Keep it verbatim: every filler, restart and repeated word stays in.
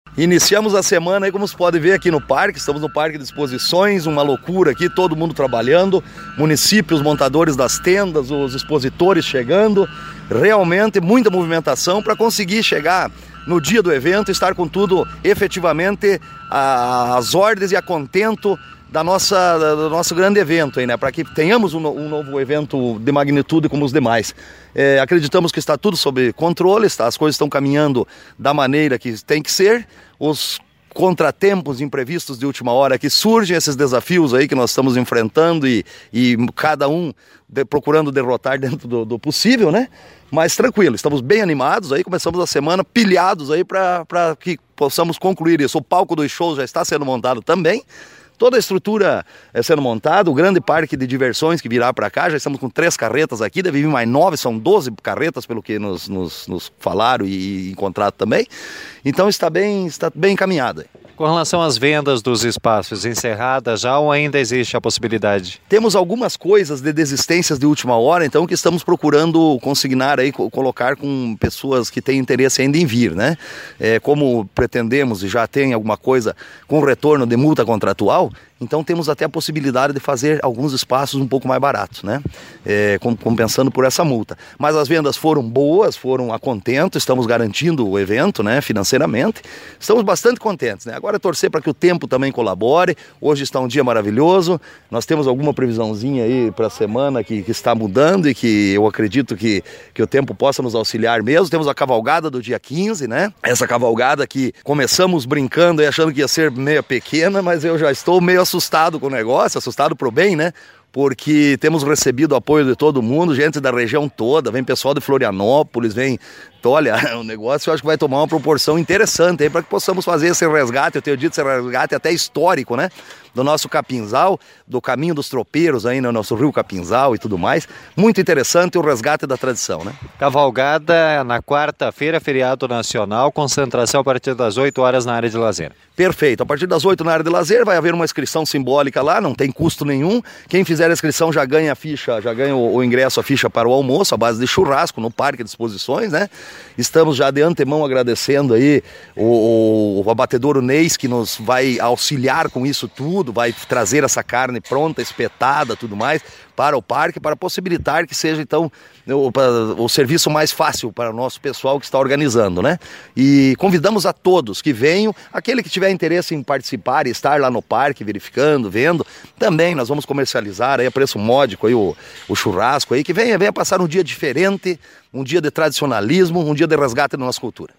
Iniciamos a semana aí, como você pode ver aqui no parque, estamos no Parque de Exposições, uma loucura aqui, todo mundo trabalhando, municípios, montadores das tendas, os expositores chegando, realmente muita movimentação para conseguir chegar no dia do evento e estar com tudo efetivamente às ordens e a contento da nossa, do nosso grande evento, aí, né? Para que tenhamos um, um novo evento de magnitude como os demais. É, acreditamos que está tudo sob controle, está, as coisas estão caminhando da maneira que tem que ser, os contratempos imprevistos de última hora que surgem, esses desafios aí que nós estamos enfrentando e, e cada um de, procurando derrotar dentro do, do possível, né? Mas tranquilo, estamos bem animados aí, começamos a semana pilhados aí para que possamos concluir isso. O palco dos shows já está sendo montado também. Toda a estrutura é sendo montada, o grande parque de diversões que virá para cá, já estamos com três carretas aqui, deve vir mais nove, são doze carretas pelo que nos, nos, nos falaram e, e encontraram também. Então está bem, está bem encaminhado. Com relação às vendas dos espaços, encerradas já ou ainda existe a possibilidade? Temos algumas coisas de desistências de última hora, então, que estamos procurando consignar aí, colocar com pessoas que têm interesse ainda em vir, né? É, como pretendemos e já tem alguma coisa com retorno de multa contratual, então temos até a possibilidade de fazer alguns espaços um pouco mais baratos, né? É, compensando por essa multa. Mas as vendas foram boas, foram a contento, estamos garantindo o evento, né, financeiramente. Estamos bastante contentes, né? Agora é torcer para que o tempo também colabore. Hoje está um dia maravilhoso. Nós temos alguma previsãozinha aí para a semana que, que está mudando e que eu acredito que, que o tempo possa nos auxiliar mesmo. Temos a cavalgada do dia quinze, né? Essa cavalgada que começamos brincando e achando que ia ser meio pequena, mas eu já estou meio assustado com o negócio, assustado pro bem, né? Porque temos recebido o apoio de todo mundo, gente da região toda, vem pessoal de Florianópolis, vem... Então, olha, o negócio eu acho que vai tomar uma proporção interessante aí para que possamos fazer esse resgate, eu tenho dito esse resgate até histórico, né? Do nosso Capinzal, do caminho dos tropeiros aí no nosso rio Capinzal e tudo mais. Muito interessante o resgate da tradição, né? Cavalgada na quarta-feira, feriado nacional, concentração a partir das oito horas na área de lazer. Perfeito, a partir das oito na área de lazer vai haver uma inscrição simbólica lá, não tem custo nenhum. Quem fizer a inscrição já ganha a ficha, já ganha o, o ingresso, a ficha para o almoço, a base de churrasco no Parque de Exposições, né? Estamos já de antemão agradecendo aí o, o abatedouro Neis, que nos vai auxiliar com isso tudo, vai trazer essa carne pronta, espetada, tudo mais, para o parque, para possibilitar que seja então o, o serviço mais fácil para o nosso pessoal que está organizando, né? E convidamos a todos que venham, aquele que tiver interesse em participar e estar lá no parque, verificando, vendo, também nós vamos comercializar aí a preço módico aí o, o churrasco aí, que venha, venha passar um dia diferente, um dia de tradicionalismo, um dia de resgate da nossa cultura.